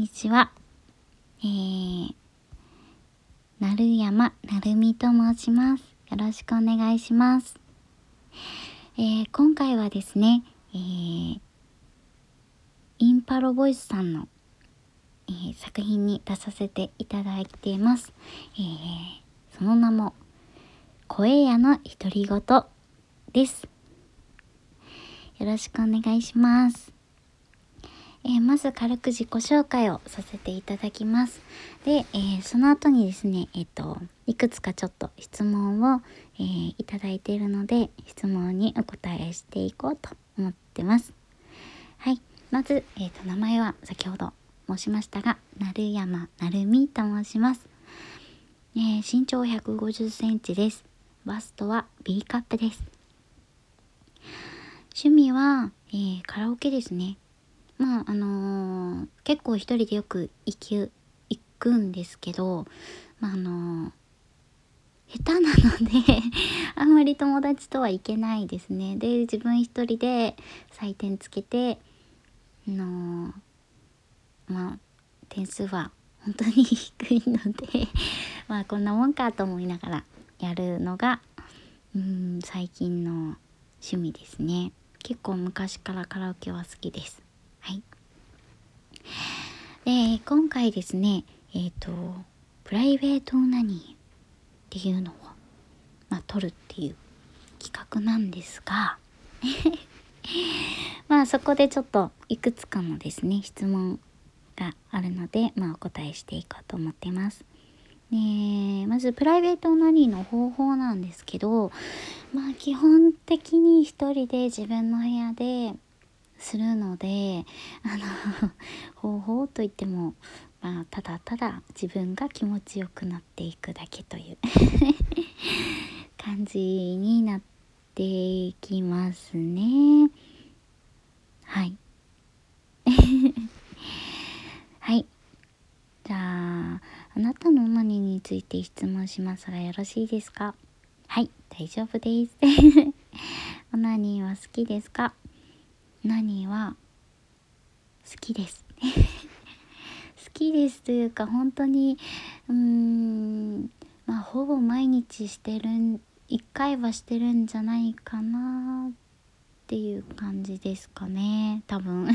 にちは。成山成美と申します。よろしくお願いします。今回はですね、インパロボイスさんの、作品に出させていただいています。その名も声屋の独り言です。よろしくお願いします。まず軽く自己紹介をさせていただきます。で、その後にですね、いくつかちょっと質問を、いただいているので、質問にお答えしていこうと思ってます。はい、まず、名前は先ほど申しましたが、成山成美と申します。身長150センチです。バストは B カップです。趣味は、カラオケですね。結構一人でよく行くんですけど、下手なのであんまり友達とは行けないですね。で、自分一人で採点つけて、点数は本当に低いのでこんなもんかと思いながらやるのが最近の趣味ですね。結構昔からカラオケは好きです。はい。で、今回ですね、プライベートオナニーっていうのを、撮るっていう企画なんですがそこでちょっといくつかのですね、質問があるので、お答えしていこうと思ってます。まずプライベートオナニーの方法なんですけど、基本的に一人で自分の部屋でするので、方法といっても、ただただ自分が気持ちよくなっていくだけという感じになっていきますね。はい。はい。じゃあ、あなたのオナニーについて質問しますがよろしいですか？はい、大丈夫です。オナニーは好きですか？オナニーは好きです。好きですというか、本当にほぼ毎日してる1回はしてるんじゃないかなっていう感じですかね、多分。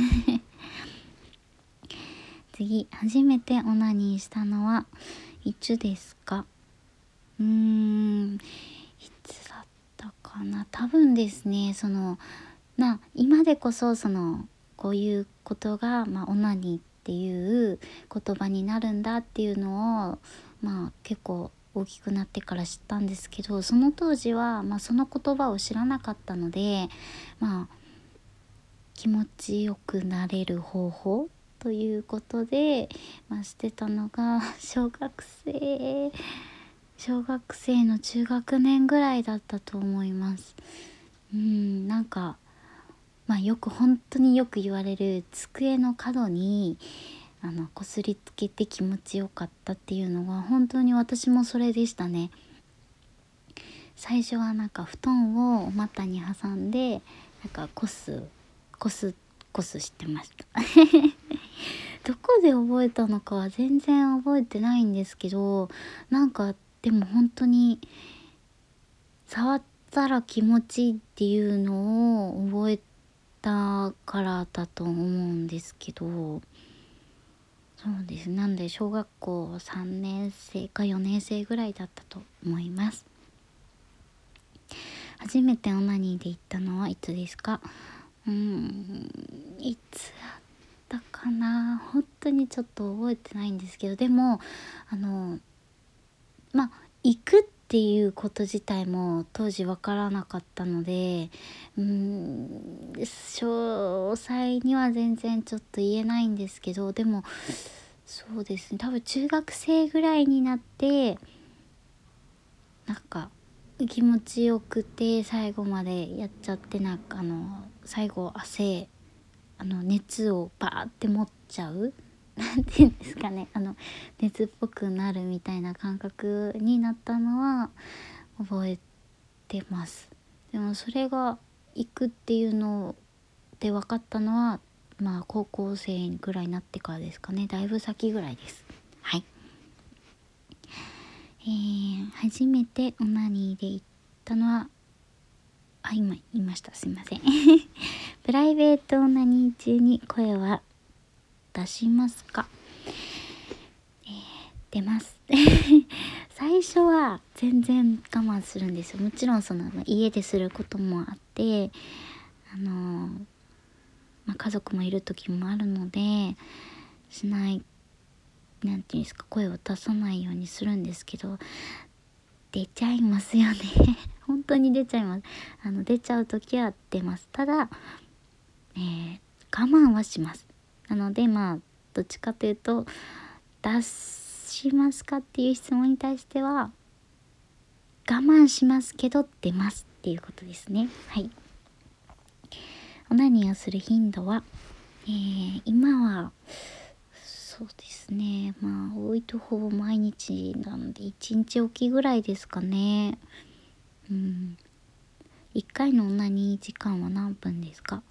次、初めてオナニーしたのはいつですか？いつだったかな。多分ですね、今でこそこういうことが、オナニーっていう言葉になるんだっていうのを、結構大きくなってから知ったんですけど、その当時は、その言葉を知らなかったので、気持ちよくなれる方法ということで、してたのが小学生の中学年ぐらいだったと思います。本当によく言われる机の角にこすりつけて気持ちよかったっていうのは本当に私もそれでしたね。最初は布団をお股に挟んでこすしてました。どこで覚えたのかは全然覚えてないんですけど、でも本当に触ったら気持ちいいっていうのを覚えたからだと思うんですけど、そうです。なんで小学校3年生か4年生ぐらいだったと思います。初めてオナニーで行ったのはいつですか？いつだったかな、本当にちょっと覚えてないんですけど、でも行くっていうこと自体も当時わからなかったので、詳細には全然ちょっと言えないんですけど、でもそうですね、多分中学生ぐらいになって気持ちよくて最後までやっちゃって、最後熱をバーって持っちゃうなんていうんですかね、熱っぽくなるみたいな感覚になったのは覚えてます。でもそれが行くっていうので分かったのは高校生ぐらいになってからですかね。だいぶ先ぐらいです。はい。初めてオナニーで行ったのは今言いました、すいませんプライベートオナニー中に声は出しますか？出ます最初は全然我慢するんですよ。もちろん家ですることもあって、家族もいる時もあるのでしない、なんていうんですか、声を出さないようにするんですけど、出ちゃいますよね本当に出ちゃいます。出ちゃう時は出ます。ただ、我慢はします。なのでどっちかというと、出しますかっていう質問に対しては我慢しますけど出ますっていうことですね。はい。オナニーをする頻度は、今はそうですね、多いとほぼ毎日なんで1日おきぐらいですかね。1回のオナニー時間は何分ですか？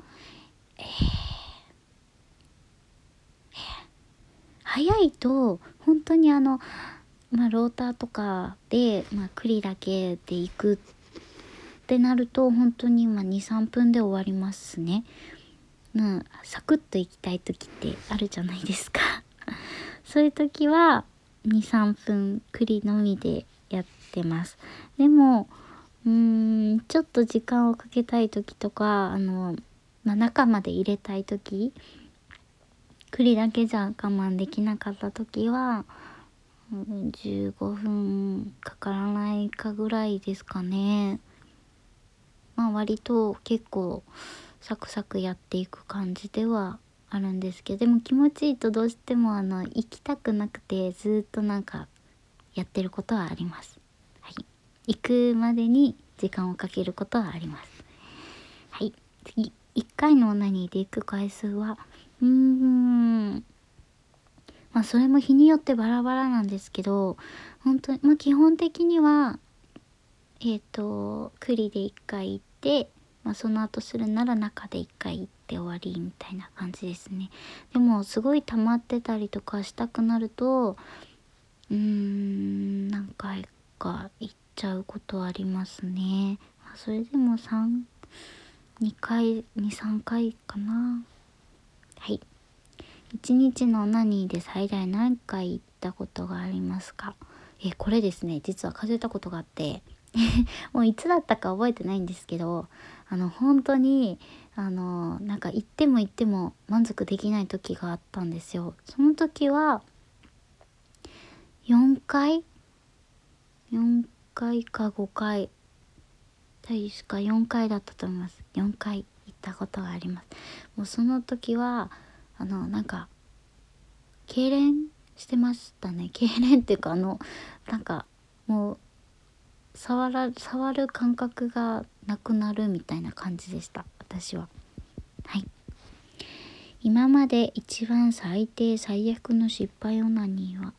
早いと本当にローターとかで、クリだけで行くってなると本当に2、3分で終わりますね。サクッと行きたい時ってあるじゃないですかそういう時は2、3分クリのみでやってます。でもちょっと時間をかけたい時とか中まで入れたい時、栗だけじゃ我慢できなかった時は、15分かからないかぐらいですかね。割と結構サクサクやっていく感じではあるんですけど、でも気持ちいいとどうしても行きたくなくてずっとやってることはあります。はい。行くまでに時間をかけることはあります。はい。次、1回のオナニーで行く回数はそれも日によってバラバラなんですけど、本当に基本的には栗で1回行って、その後するなら中で1回行って終わりみたいな感じですね。でもすごい溜まってたりとかしたくなると何回か行っちゃうことはありますね。それでも2回2、3回かな。はい。1日のオナニーで最大何回行ったことがありますか？これですね、実は数えたことがあってもういつだったか覚えてないんですけど、本当に行っても行っても満足できない時があったんですよ。その時は4回4回か5回、確か4回だったと思います。4回行ったことがあります。もうその時は痙攣してましたね。痙攣っていうかもう触る感覚がなくなるみたいな感じでした、私は。はい。今まで一番最低最悪の失敗オナニーは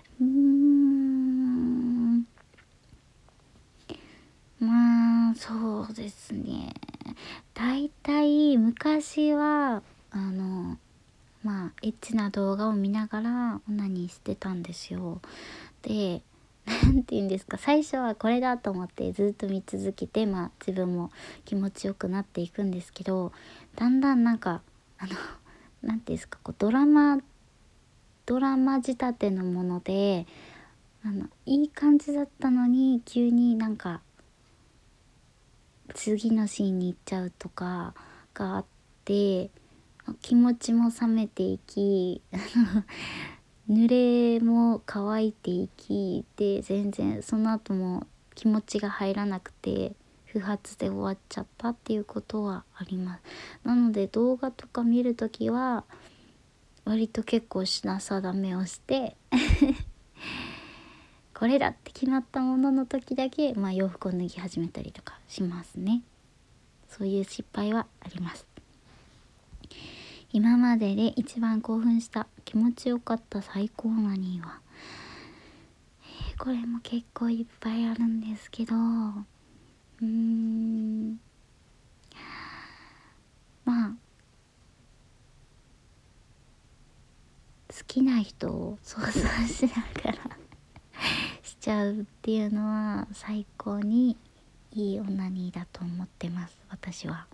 そうですね、だいたい昔はエッチな動画を見ながらオナニーしてたんですよ。でなんて言うんですか、最初はこれだと思ってずっと見続けて、自分も気持ちよくなっていくんですけど、だんだんなんて言うんですか、ドラマ仕立てのものでいい感じだったのに急に次のシーンに行っちゃうとかがあって、気持ちも冷めていき濡れも乾いていきで、全然その後も気持ちが入らなくて不発で終わっちゃったっていうことはあります。なので動画とか見るときは割と結構品定めをしてこれだって決まったものの時だけ、洋服を脱ぎ始めたりとかしますね。そういう失敗はあります。今までで一番興奮した気持ちよかった最高なには、これも結構いっぱいあるんですけど、まあきな人を想像しながらしちゃうっていうのは最高にいいオナニーだと思ってます、私は。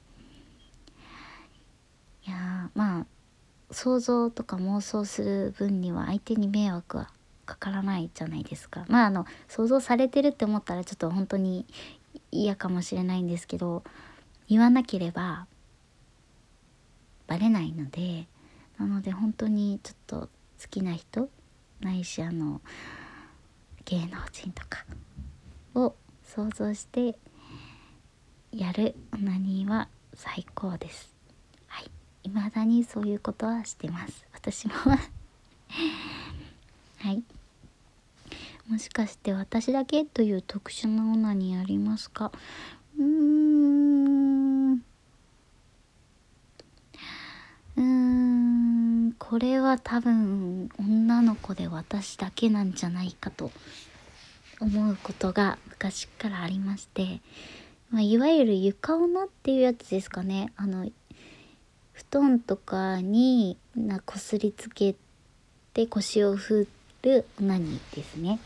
いやまあ想像とか妄想する分には相手に迷惑はかからないじゃないですか。想像されてるって思ったらちょっと本当に嫌かもしれないんですけど、言わなければバレないので、なので本当にちょっと好きな人ないし芸能人とかを想像してやるオナニーは最高です。はい、未だにそういうことはしてます、私もはい。もしかして私だけという特殊なオナニーありますか？これは多分女の子で私だけなんじゃないかと思うことが昔からありまして、いわゆる床オナっていうやつですかね。布団とかにこすりつけて腰を振るオナニーですね。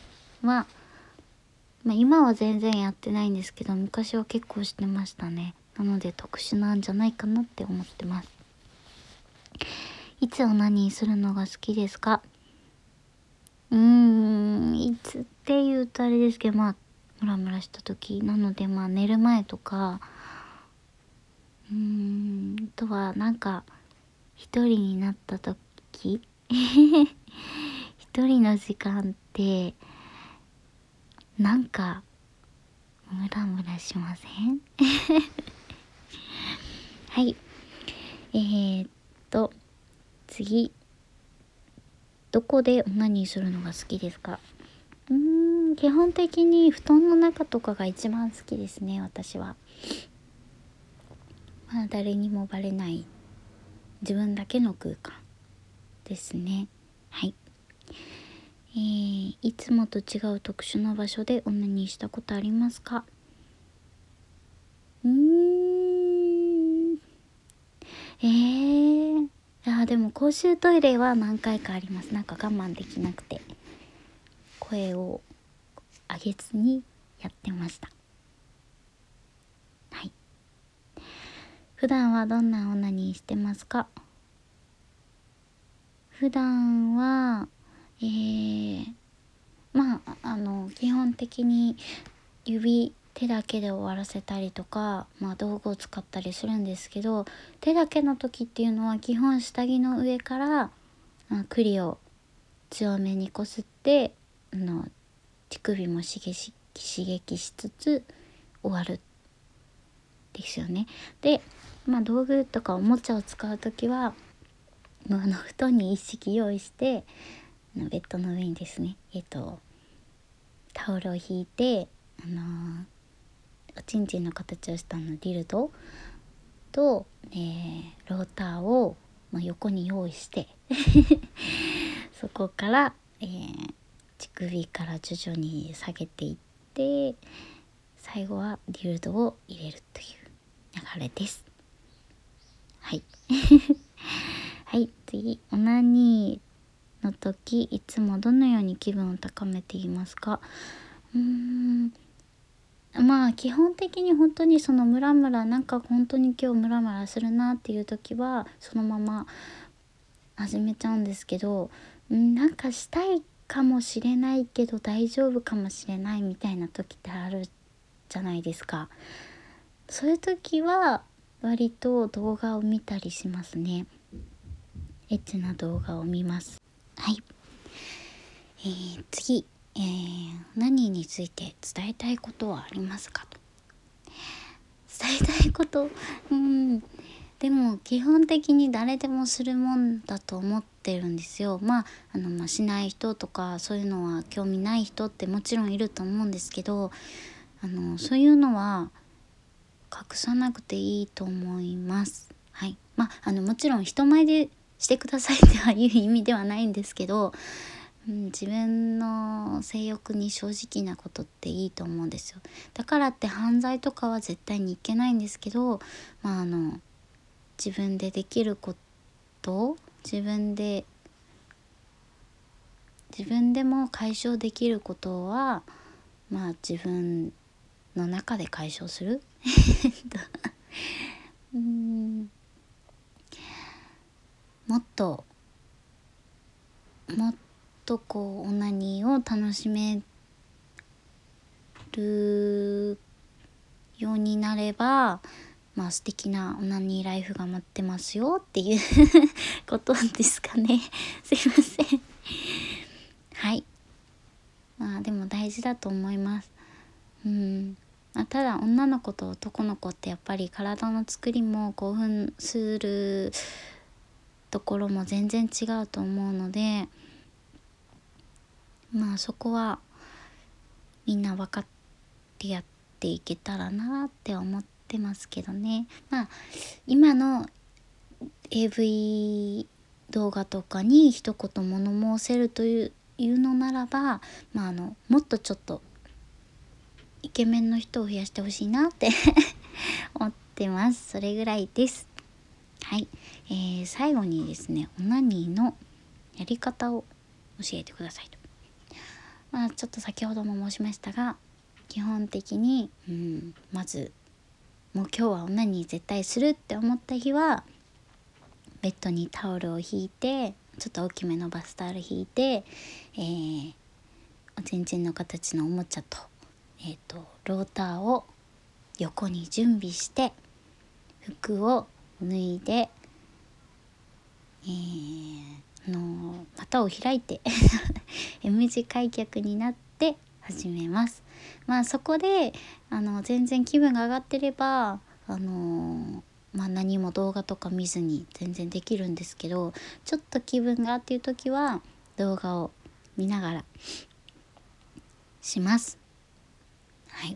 今は全然やってないんですけど、昔は結構してましたね。なので特殊なんじゃないかなって思ってます。いつオナニーするのが好きですか？いつって言うとあれですけど、ムラムラした時なので、寝る前とか、あとは一人になった時一人の時間ってムラムラしませんはい。次、どこでオナニーするのが好きですか？基本的に布団の中とかが一番好きですね、私は。誰にもバレない自分だけの空間ですね。はい。いつもと違う特殊な場所でオナニーしたことありますか？でも公衆トイレは何回かあります。我慢できなくて声を上げずにやってました。はい。普段はどんなオナニーしてますか？普段は基本的に手だけで終わらせたりとか、道具を使ったりするんですけど、手だけの時っていうのは基本下着の上からクリを強めにこすって乳首も刺激しつつ終わるですよね。で、道具とかおもちゃを使う時は布団に一式用意して、ベッドの上にですねタオルを引いておちんちんの形をしたディルドと、ローターを、横に用意してそこから、乳首から徐々に下げていって最後はディルドを入れるという流れです。はいはい、次、オナニーの時いつもどのように気分を高めていますか？基本的に本当にそのムラムラ本当に今日ムラムラするなっていう時はそのまま始めちゃうんですけど、したいかもしれないけど大丈夫かもしれないみたいな時ってあるじゃないですか。そういう時は割と動画を見たりしますね。エッチな動画を見ます。はい。次、何について伝えたいことはありますかと。伝えたいことでも基本的に誰でもするもんだと思ってるんですよ。しない人とかそういうのは興味ない人ってもちろんいると思うんですけど、そういうのは隠さなくていいと思います。はい。もちろん人前でしてくださいっていう意味ではないんですけど、自分の性欲に正直なことっていいと思うんですよ。だからって犯罪とかは絶対にいけないんですけど、自分でできること自分で自分でも解消できることは自分の中で解消するもっとこうオナニーを楽しめるようになれば素敵なオナニーライフが待ってますよっていうことですかね。すいません。はい。でも大事だと思います。ただ女の子と男の子ってやっぱり体の作りも興奮するところも全然違うと思うので、そこはみんな分かってやっていけたらなって思ってますけどね。今の AV 動画とかに一言物申せるというのならば、もっとちょっとイケメンの人を増やしてほしいなって思ってます。それぐらいです。はい、最後にですね、オナニーのやり方を教えてくださいと。ちょっと先ほども申しましたが、基本的にまずもう今日はオナニー絶対するって思った日はベッドにタオルを引いて、ちょっと大きめのバスタオル引いて、おちんちんの形のおもちゃと、ローターを横に準備して、服を脱いで、股を開いてM 字開脚になって始めます。そこで全然気分が上がってれば何も動画とか見ずに全然できるんですけど、ちょっと気分がっていう時は動画を見ながらします。はい。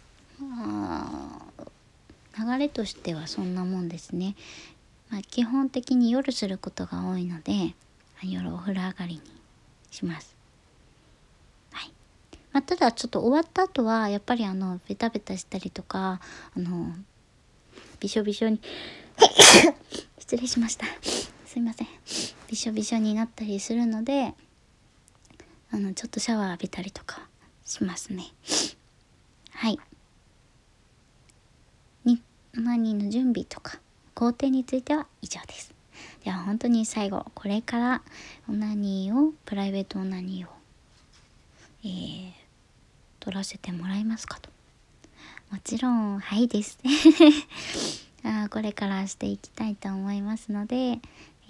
流れとしてはそんなもんですね。基本的に夜することが多いので、夜お風呂上がりにします。はい。ただちょっと終わった後はやっぱりベタベタしたりとかびしょびしょに失礼しました。すいません。びしょびしょになったりするので、ちょっとシャワー浴びたりとかしますね。はい。オナニーの準備とか工程については以上です。では本当に最後、これからプライベートオナニーを、撮らせてもらえますかと。もちろんはいですこれからしていきたいと思いますので、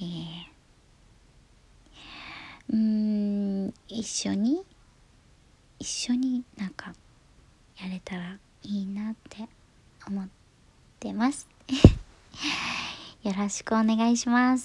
一緒になんかやれたらいいなって思ってますよろしくお願いします。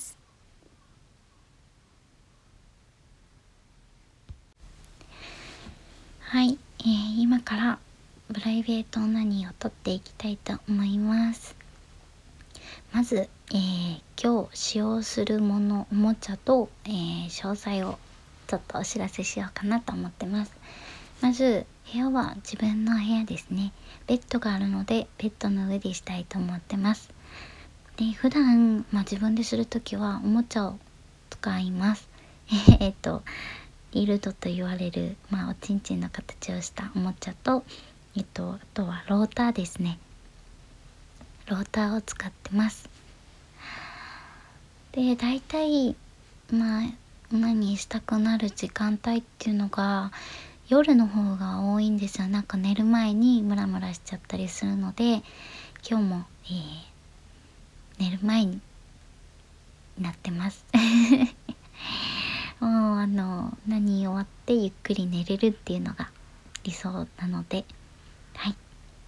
はい、今からプライベートオナニーを撮っていきたいと思います。まず、今日使用するおもちゃと、詳細をちょっとお知らせしようかなと思ってます。まず部屋は自分の部屋ですね。ベッドがあるのでベッドの上でしたいと思ってます。で、普段、自分でするときはおもちゃを使います。ディルドと言われる、おちんちんの形をしたおもちゃと、あとはローターですね。ローターを使ってます。で、だいたい何したくなる時間帯っていうのが夜の方が多いんですよ。なんか寝る前にムラムラしちゃったりするので、今日も、寝る前になってますもう何終わってゆっくり寝れるっていうのが理想なので、はい。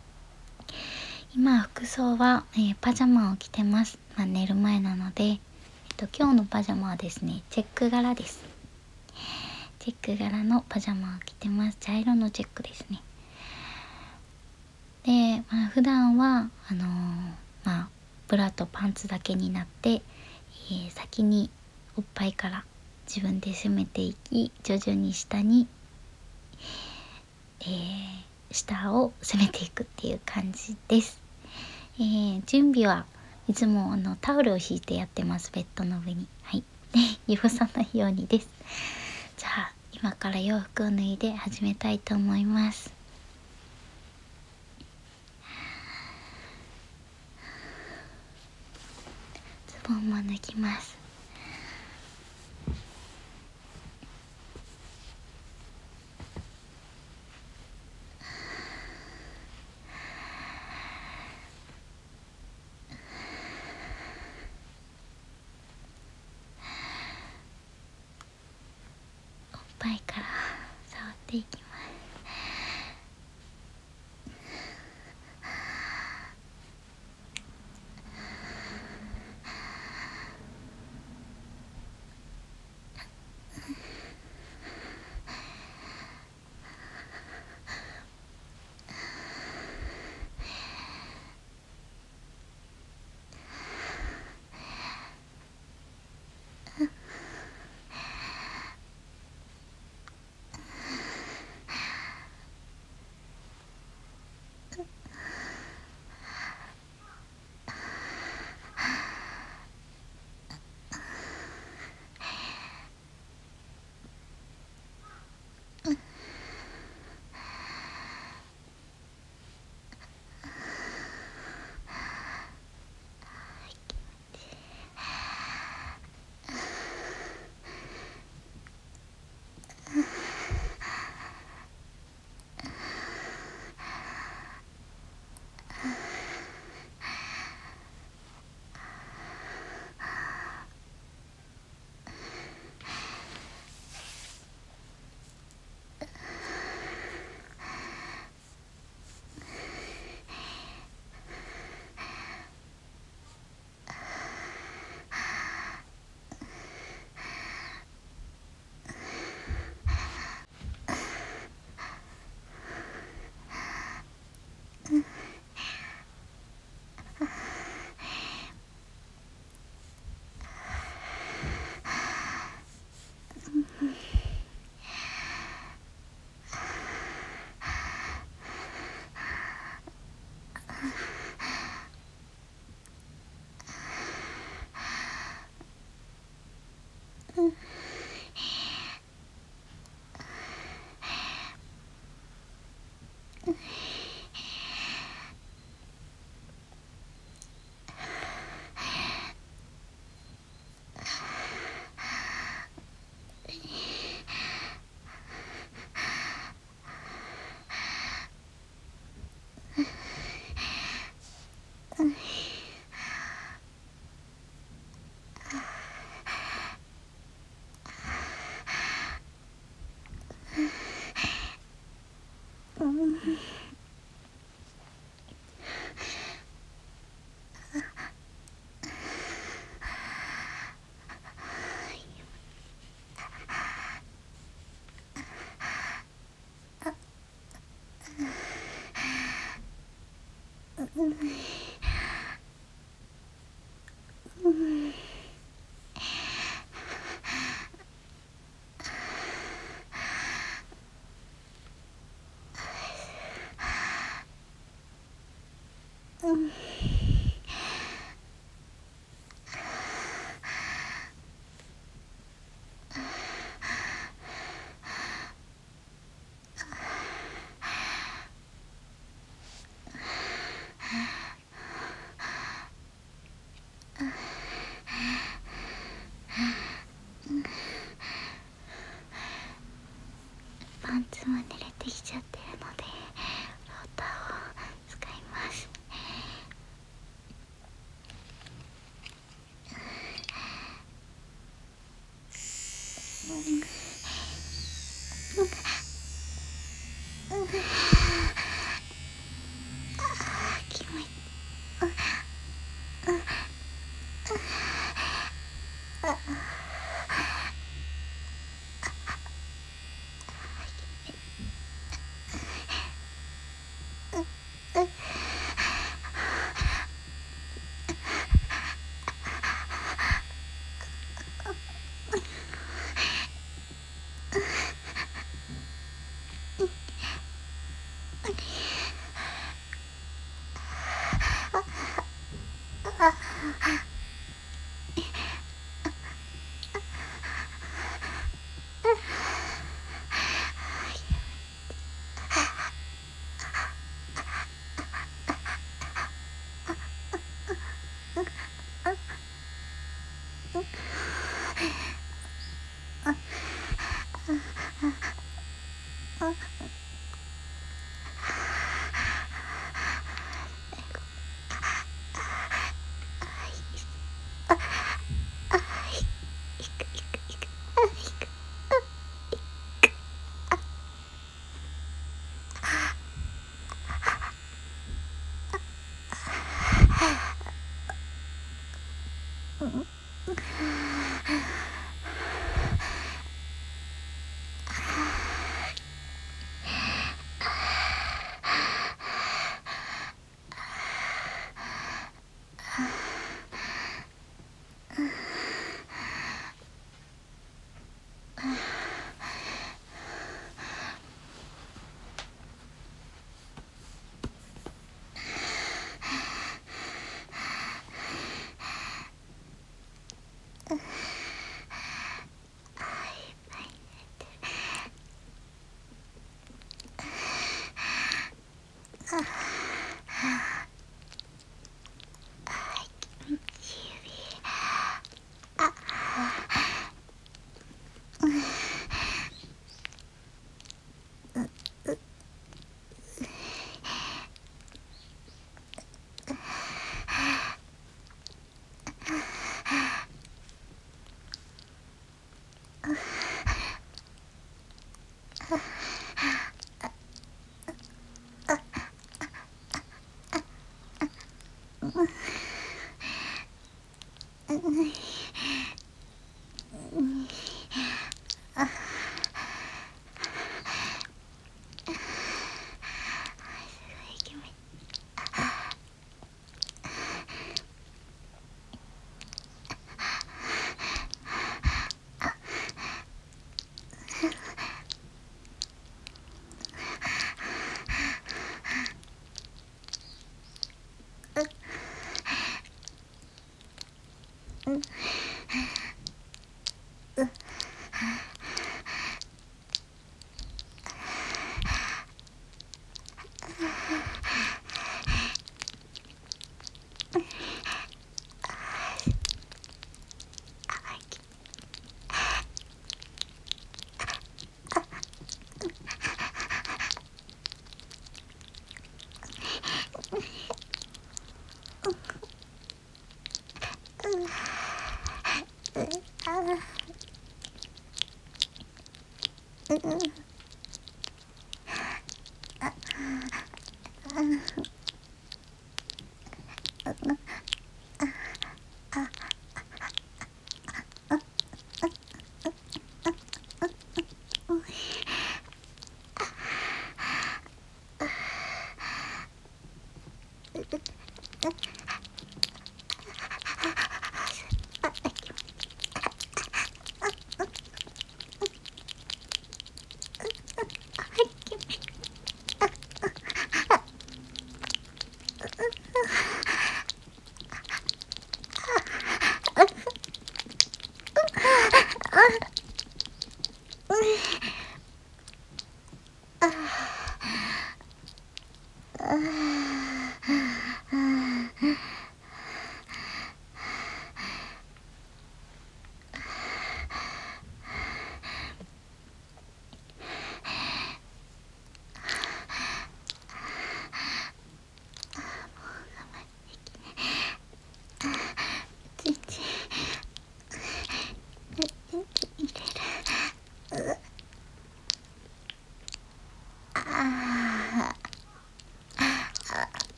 今服装は、パジャマを着てます。寝る前なので、今日のパジャマはですね、チェック柄です。チェック柄のパジャマを着てます。茶色のチェックですね。で、普段はブラとパンツだけになって、先におっぱいから自分で攻めていき、徐々に下を攻めていくっていう感じです。準備はいつもタオルを引いてやってます。ベッドの上に、はい汚さないようにです。じゃあ今から洋服を脱いで始めたいと思います。ズボンも脱ぎます。おっぱいから触っていきます。パンツも濡れてきちゃってるのでローターを使います。キモい。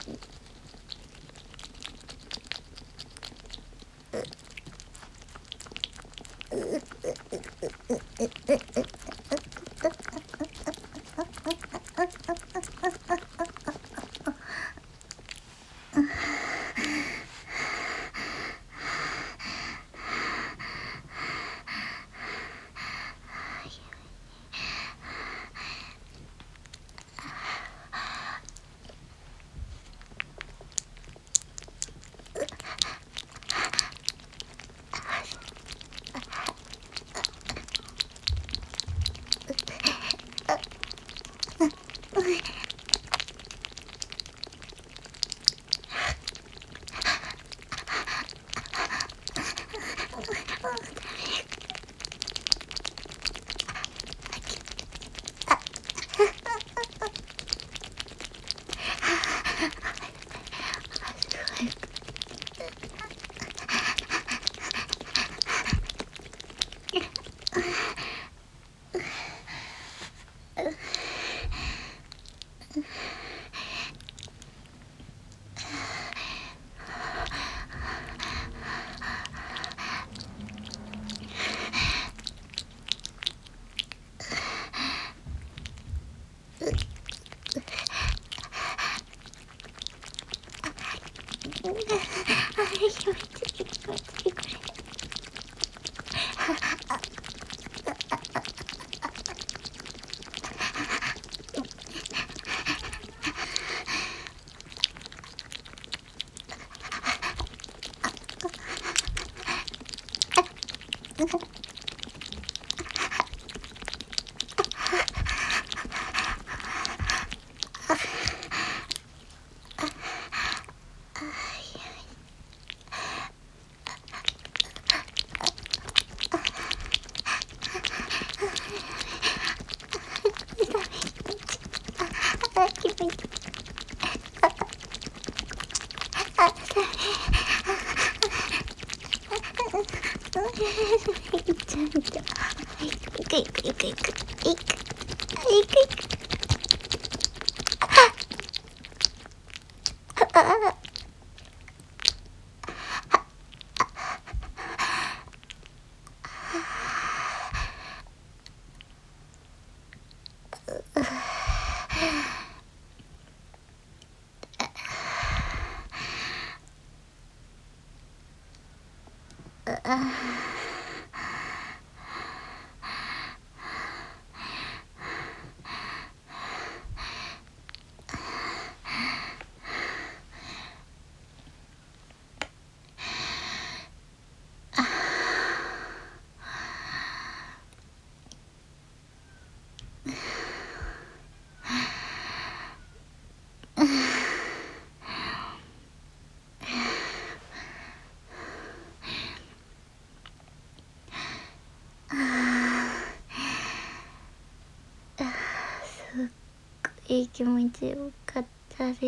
いい気持ちよかったです。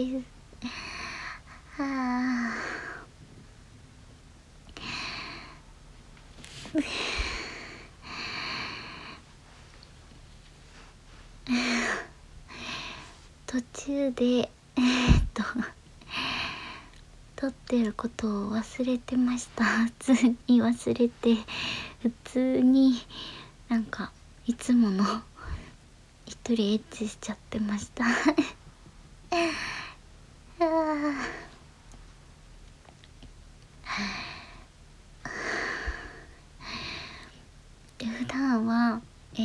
途中で撮ってることを忘れてました。普通に忘れて、普通になんかいつもの一人エッチしちゃってました。で普段は、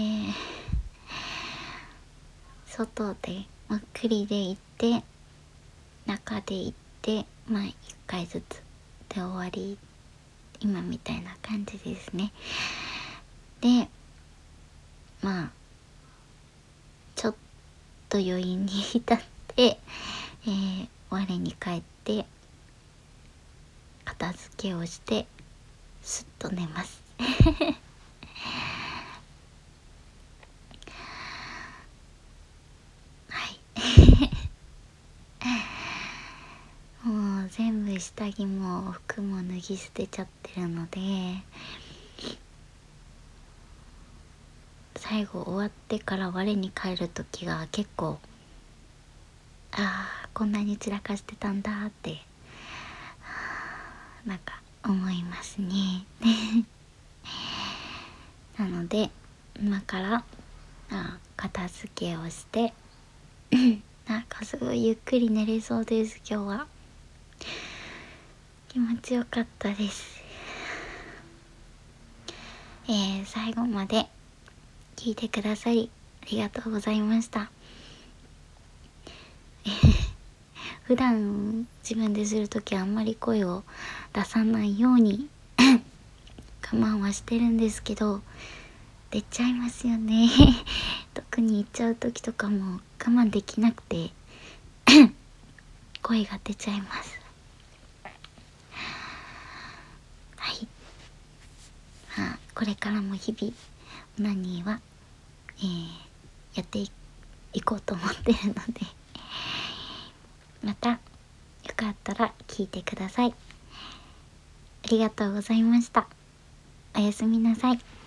外でゆっくりで行って中で行って1回ずつで終わり、今みたいな感じですね。でちょっと余韻に浸って、我に返って片付けをしてすっと寝ます。もう全部下着も服も脱ぎ捨てちゃってるので、最後終わってから我に返る時が結構こんなに散らかしてたんだってなんか思いますねなので今から片付けをしてなんかすごいゆっくり寝れそうです。今日は気持ちよかったです。最後まで聞いてくださりありがとうございました普段自分でするときあんまり声を出さないように我慢はしてるんですけど出ちゃいますよね特に言っちゃう時とかも我慢できなくて声が出ちゃいます。はい、これからも日々オナニーは、やっていこうと思ってるのでまたよかったら聞いてください。ありがとうございました。おやすみなさい。